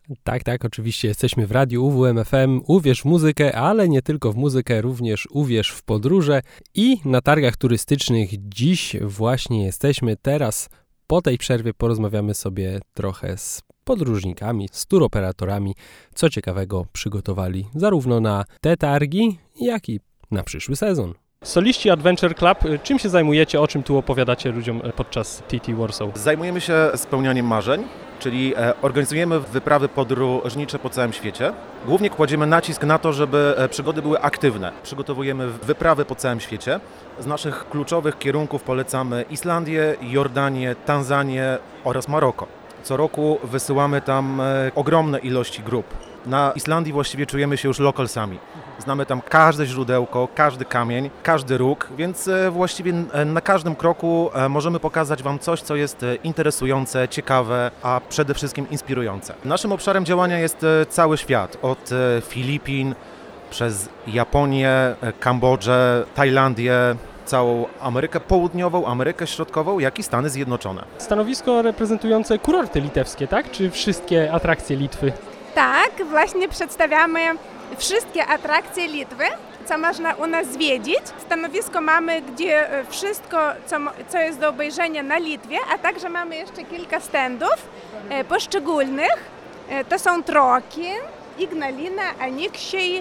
Tak, tak, oczywiście jesteśmy w radiu UWMFM. Uwierz w muzykę, ale nie tylko w muzykę, również uwierz w podróże. I na targach turystycznych dziś właśnie jesteśmy. Teraz po tej przerwie porozmawiamy sobie trochę z podróżnikami, z touroperatorami, co ciekawego przygotowali zarówno na te targi, jak i na przyszły sezon. Soliści Adventure Club, czym się zajmujecie, o czym tu opowiadacie ludziom podczas TT Warsaw? Zajmujemy się spełnianiem marzeń, czyli organizujemy wyprawy podróżnicze po całym świecie. Głównie kładziemy nacisk na to, żeby przygody były aktywne. Przygotowujemy wyprawy po całym świecie. Z naszych kluczowych kierunków polecamy Islandię, Jordanię, Tanzanię oraz Maroko. Co roku wysyłamy tam ogromne ilości grup. Na Islandii właściwie czujemy się już lokalsami. Znamy tam każde źródełko, każdy kamień, każdy róg, więc właściwie na każdym kroku możemy pokazać Wam coś, co jest interesujące, ciekawe, a przede wszystkim inspirujące. Naszym obszarem działania jest cały świat, od Filipin, przez Japonię, Kambodżę, Tajlandię, całą Amerykę Południową, Amerykę Środkową, jak i Stany Zjednoczone. Stanowisko reprezentujące kurorty litewskie, tak? Czy wszystkie atrakcje Litwy? Tak, właśnie przedstawiamy wszystkie atrakcje Litwy, co można u nas zwiedzić. Stanowisko mamy, gdzie wszystko, co jest do obejrzenia na Litwie, a także mamy jeszcze kilka standów poszczególnych. To są Troki, Ignalina, Aniksiej,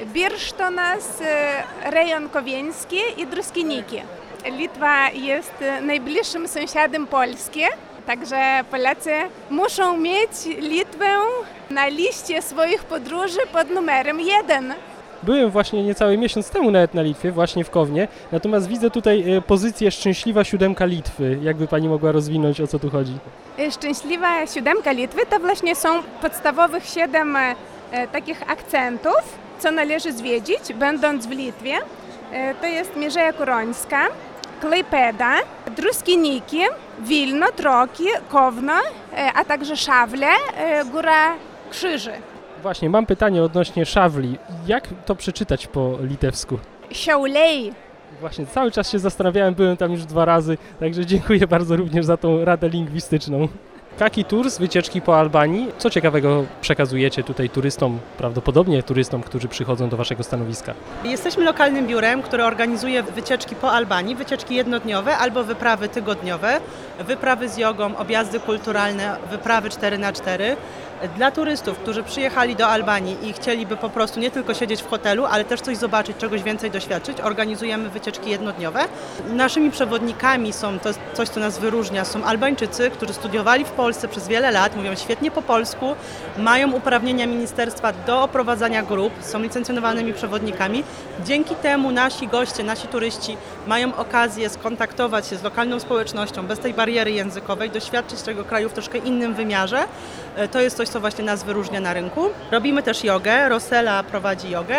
Birsztonas, rejon Kowieński i Druskiniki. Litwa jest najbliższym sąsiadem Polski. Także Polacy muszą mieć Litwę na liście swoich podróży pod numerem 1. Byłem właśnie niecały miesiąc temu nawet na Litwie, właśnie w Kownie, natomiast widzę tutaj pozycję Szczęśliwa Siódemka Litwy. Jakby Pani mogła rozwinąć, o co tu chodzi? Szczęśliwa Siódemka Litwy to właśnie są podstawowych 7 takich akcentów, co należy zwiedzić, będąc w Litwie. To jest Mierzeja Kurońska, Klejpeda, Druskiniki, Wilno, Troki, Kowno, a także Szawle, Góra Krzyży. Właśnie, mam pytanie odnośnie Szawli. Jak to przeczytać po litewsku? Šiauliai. Właśnie, cały czas się zastanawiałem, byłem tam już 2 razy, także dziękuję bardzo również za tą radę lingwistyczną. Kaki Tours, wycieczki po Albanii. Co ciekawego przekazujecie tutaj turystom, prawdopodobnie turystom, którzy przychodzą do Waszego stanowiska? Jesteśmy lokalnym biurem, które organizuje wycieczki po Albanii, wycieczki jednodniowe albo wyprawy tygodniowe, wyprawy z jogą, objazdy kulturalne, wyprawy 4x4. Dla turystów, którzy przyjechali do Albanii i chcieliby po prostu nie tylko siedzieć w hotelu, ale też coś zobaczyć, czegoś więcej doświadczyć, organizujemy wycieczki jednodniowe. Naszymi przewodnikami są, to jest coś, co nas wyróżnia, są Albańczycy, którzy studiowali w Polsce przez wiele lat, mówią świetnie po polsku, mają uprawnienia ministerstwa do oprowadzania grup, są licencjonowanymi przewodnikami. Dzięki temu nasi goście, nasi turyści mają okazję skontaktować się z lokalną społecznością bez tej bariery językowej, doświadczyć tego kraju w troszkę innym wymiarze. To jest coś, co właśnie nas wyróżnia na rynku. Robimy też jogę. Rosela prowadzi jogę.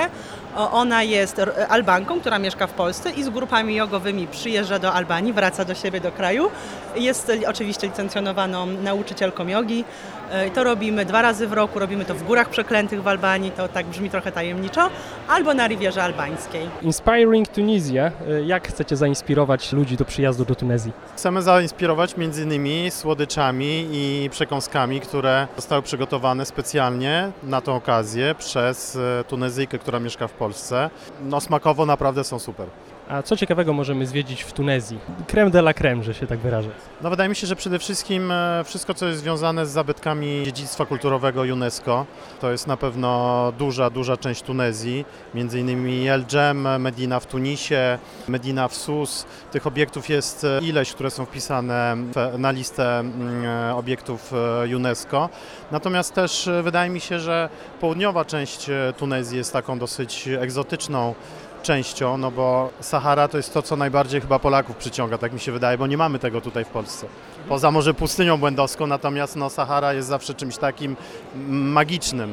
Ona jest Albanką, która mieszka w Polsce i z grupami jogowymi przyjeżdża do Albanii, wraca do siebie, do kraju. Jest oczywiście licencjonowaną nauczycielką jogi. To robimy 2 razy w roku, robimy to w Górach Przeklętych w Albanii, to tak brzmi trochę tajemniczo, albo na Rivierze Albańskiej. Inspiring Tunisia. Jak chcecie zainspirować ludzi do przyjazdu do Tunezji? Chcemy zainspirować m.in. słodyczami i przekąskami, które zostały przygotowane specjalnie na tę okazję przez Tunezyjkę, która mieszka w Polsce. No smakowo naprawdę są super. A co ciekawego możemy zwiedzić w Tunezji? Crème de la crème, że się tak wyrażę. No wydaje mi się, że przede wszystkim wszystko, co jest związane z zabytkami dziedzictwa kulturowego UNESCO, to jest na pewno duża część Tunezji, między innymi El Dżem, Medina w Tunisie, Medina w Sus. Tych obiektów jest ileś, które są wpisane na listę obiektów UNESCO. Natomiast też wydaje mi się, że południowa część Tunezji jest taką dosyć egzotyczną częścią, no bo Sahara to jest to, co najbardziej chyba Polaków przyciąga, tak mi się wydaje, bo nie mamy tego tutaj w Polsce. Poza może pustynią błędowską, natomiast no, Sahara jest zawsze czymś takim magicznym.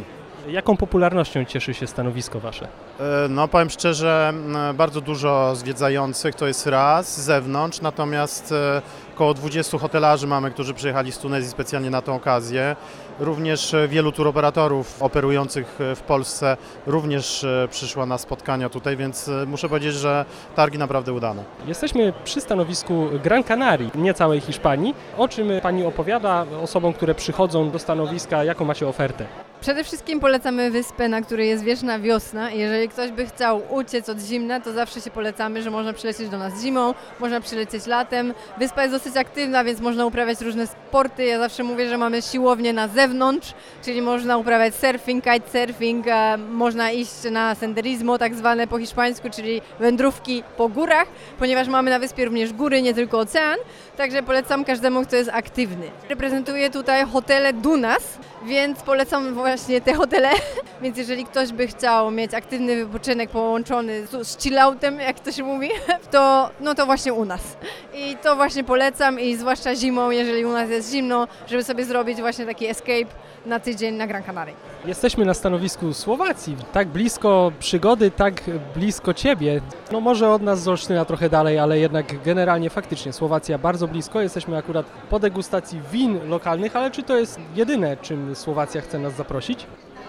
Jaką popularnością cieszy się stanowisko wasze? No powiem szczerze, bardzo dużo zwiedzających to jest raz z zewnątrz, natomiast około 20 hotelarzy mamy, którzy przyjechali z Tunezji specjalnie na tę okazję. Również wielu turoperatorów operujących w Polsce również przyszło na spotkania tutaj, więc muszę powiedzieć, że targi naprawdę udane. Jesteśmy przy stanowisku Gran Canaria, nie całej Hiszpanii. O czym pani opowiada osobom, które przychodzą do stanowiska, jaką macie ofertę? Przede wszystkim polecamy wyspę, na której jest wieczna wiosna. Jeżeli ktoś by chciał uciec od zimna, to zawsze się polecamy, że można przylecieć do nas zimą, można przylecieć latem. Wyspa jest dosyć aktywna, więc można uprawiać różne sporty. Ja zawsze mówię, że mamy siłownię na zewnątrz, czyli można uprawiać surfing, kitesurfing, można iść na senderismo, tak zwane po hiszpańsku, czyli wędrówki po górach, ponieważ mamy na wyspie również góry, nie tylko ocean. Także polecam każdemu, kto jest aktywny. Reprezentuję tutaj hotele Dunas, więc polecam właśnie te hotele. Więc jeżeli ktoś by chciał mieć aktywny wypoczynek połączony z chilloutem, jak to się mówi, to właśnie u nas. I to właśnie polecam i zwłaszcza zimą, jeżeli u nas jest zimno, żeby sobie zrobić właśnie taki escape na tydzień na Gran Canaria. Jesteśmy na stanowisku Słowacji, tak blisko przygody, tak blisko ciebie. No może od nas z Olsztyna trochę dalej, ale jednak generalnie faktycznie Słowacja bardzo blisko. Jesteśmy akurat po degustacji win lokalnych, ale czy to jest jedyne, czym Słowacja chce nas zaprosić?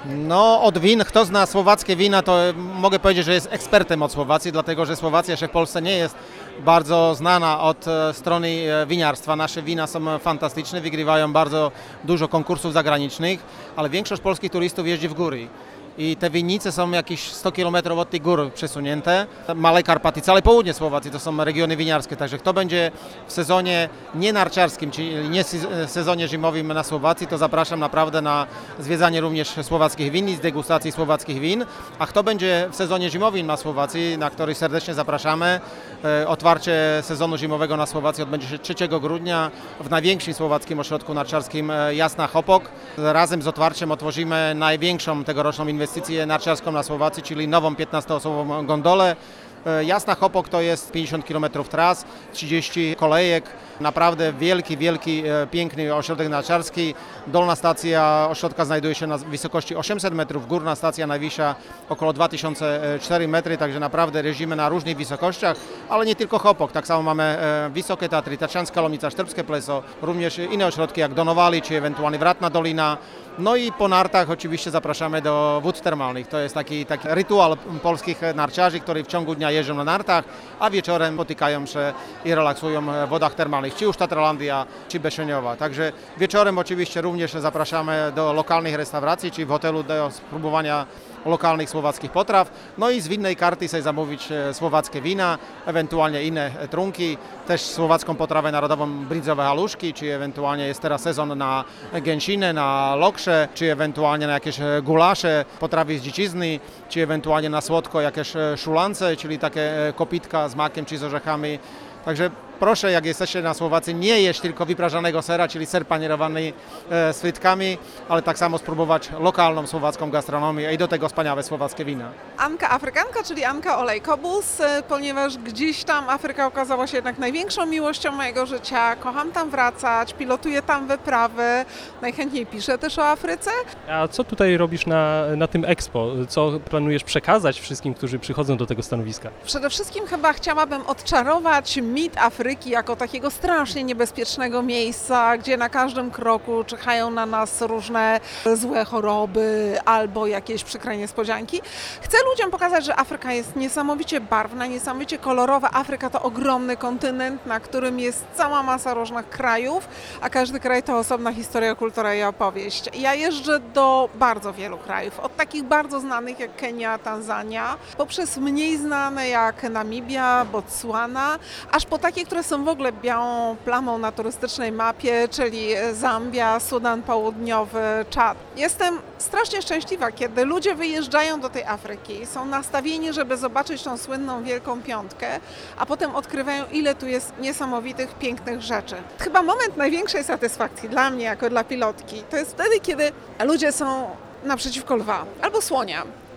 No od win, kto zna słowackie wina, to mogę powiedzieć, że jest ekspertem od Słowacji, dlatego że Słowacja jeszcze w Polsce nie jest bardzo znana od strony winiarstwa. Nasze wina są fantastyczne, wygrywają bardzo dużo konkursów zagranicznych, ale większość polskich turystów jeździ w góry. I te winnice są jakieś 100 km od tych gór przesunięte. Małe Karpaty, całe południe Słowacji to są regiony winiarskie, także kto będzie w sezonie nie narciarskim, czyli nie sezonie zimowym na Słowacji, to zapraszam naprawdę na zwiedzanie również słowackich winnic, degustacji słowackich win. A kto będzie w sezonie zimowym na Słowacji, na który serdecznie zapraszamy, otwarcie sezonu zimowego na Słowacji odbędzie się 3 grudnia w największym słowackim ośrodku narciarskim Jasna Chopok. Razem z otwarciem otworzymy największą tegoroczną inwestycję narciarską na Słowacji, czyli nową 15-osobową gondolę. Jasna Chopok to jest 50 km tras, 30 kolejek, naprawdę wielki, piękny ośrodek narciarski. Dolna stacja ośrodka znajduje się na wysokości 800 metrów, górna stacja najwyższa około 2004 metry, także naprawdę jeździmy na różnych wysokościach, ale nie tylko Chopok, tak samo mamy Wysokie Tatry, Tatrzańska Lomnica, Sztrbskie Pleso, również inne ośrodki jak Donowali, czy ewentualnie Wratna Dolina. No i po nartach oczywiście zapraszamy do wód termalnych. To jest taki rytuał polskich narciarzy, którzy w ciągu dnia jeżdżą na nartach, a wieczorem spotykają się i relaksują w wodach termalnych, czy już Tatralandia, czy Beszeniowa. Także wieczorem oczywiście również zapraszamy do lokalnych restauracji, czy w hotelu do spróbowania lokalnych słowackich potraw. No i z winnej karty sobie zamówić słowackie wina, ewentualnie inne trunki, też słowacką potrawę narodową bridzowe haluszki, czy ewentualnie jest teraz sezon na gęsinę, na lokrze, czy ewentualnie na jakieś gulasze, potrawy z dziczyzny, czy ewentualnie na słodko jakieś szulance, czyli takie kopitka z makiem czy z orzechami. Także proszę, jak jesteście na Słowacji, nie jeść tylko wyprażanego sera, czyli ser panierowany z frytkami, ale tak samo spróbować lokalną słowacką gastronomię i do tego wspaniałe słowackie wina. Anka Afrykanka, czyli Anka Olejkobus, ponieważ gdzieś tam Afryka okazała się jednak największą miłością mojego życia. Kocham tam wracać, pilotuję tam wyprawy, najchętniej piszę też o Afryce. A co tutaj robisz na tym Expo? Co planujesz przekazać wszystkim, którzy przychodzą do tego stanowiska? Przede wszystkim chyba chciałabym odczarować mit Afryki jako takiego strasznie niebezpiecznego miejsca, gdzie na każdym kroku czyhają na nas różne złe choroby albo jakieś przykre niespodzianki. Chcę ludziom pokazać, że Afryka jest niesamowicie barwna, niesamowicie kolorowa. Afryka to ogromny kontynent, na którym jest cała masa różnych krajów, a każdy kraj to osobna historia, kultura i opowieść. Ja jeżdżę do bardzo wielu krajów, od takich bardzo znanych jak Kenia, Tanzania, poprzez mniej znane jak Namibia, Botswana, aż po takie, które są w ogóle białą plamą na turystycznej mapie, czyli Zambia, Sudan Południowy, Czad. Jestem strasznie szczęśliwa, kiedy ludzie wyjeżdżają do tej Afryki, są nastawieni, żeby zobaczyć tą słynną Wielką Piątkę, a potem odkrywają, ile tu jest niesamowitych, pięknych rzeczy. Chyba moment największej satysfakcji dla mnie, jako dla pilotki, to jest wtedy, kiedy ludzie są naprzeciwko lwa albo słonia.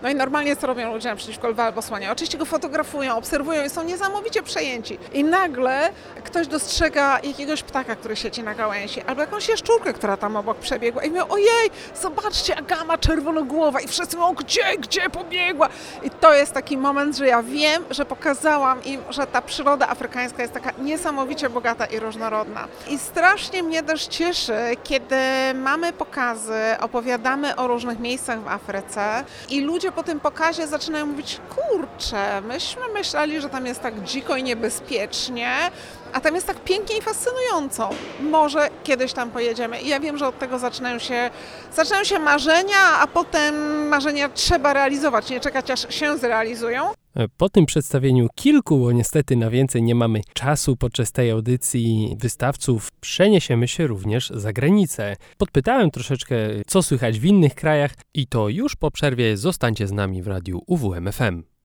No i normalnie co robią ludzie naprzeciwko lwa albo słonia? Oczywiście go fotografują, obserwują i są niesamowicie przejęci. I nagle ktoś dostrzega jakiegoś ptaka, który siedzi na gałęzi, albo jakąś jaszczurkę, która tam obok przebiegła i mówią, ojej, zobaczcie, jaka ma czerwonogłowa i wszyscy mówią, gdzie pobiegła? I to jest taki moment, że ja wiem, że pokazałam im, że ta przyroda afrykańska jest taka niesamowicie bogata i różnorodna. I strasznie mnie też cieszy, kiedy mamy pokazy, opowiadamy o różnych miejscach w Afryce i ludzie po tym pokazie zaczynają mówić, kurczę, myśmy myśleli, że tam jest tak dziko i niebezpiecznie, a tam jest tak pięknie i fascynująco. Może kiedyś tam pojedziemy. I ja wiem, że od tego zaczynają się marzenia, a potem marzenia trzeba realizować, nie czekać aż się zrealizują. Po tym przedstawieniu kilku, bo niestety na więcej nie mamy czasu podczas tej audycji wystawców, przeniesiemy się również za granicę. Podpytałem troszeczkę, co słychać w innych krajach i to już po przerwie. Zostańcie z nami w radiu UWM FM.